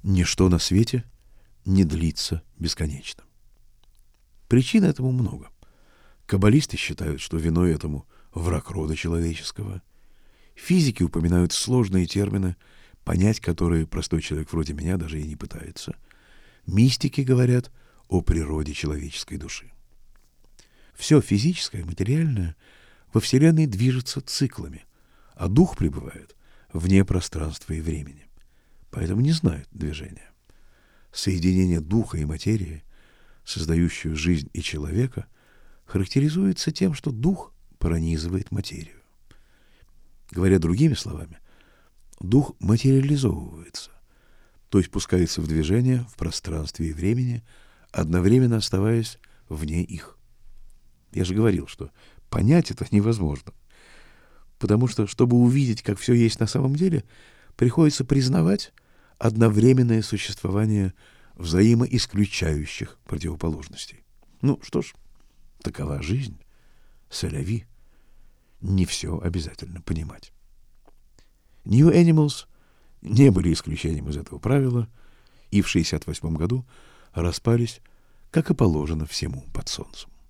Ничто на свете не длится бесконечно. Причин этому много. Каббалисты считают, что виной этому враг рода человеческого. Физики упоминают сложные термины, понять которые простой человек вроде меня даже и не пытается. Мистики говорят о природе человеческой души. Все физическое, материальное во Вселенной движется циклами, а дух пребывает вне пространства и времени, поэтому не знает движения. Соединение духа и материи, создающую жизнь и человека, характеризуется тем, что дух пронизывает материю. Говоря другими словами, дух материализовывается, то есть пускается в движение в пространстве и времени, одновременно оставаясь вне их. Я же говорил, что понять это невозможно, потому что, чтобы увидеть, как все есть на самом деле, приходится признавать одновременное существование взаимоисключающих противоположностей. Ну что ж, такова жизнь. Сэля-ви. Не все обязательно понимать. New Animals не были исключением из этого правила, и в 1968 году распались, как и положено всему под солнцем.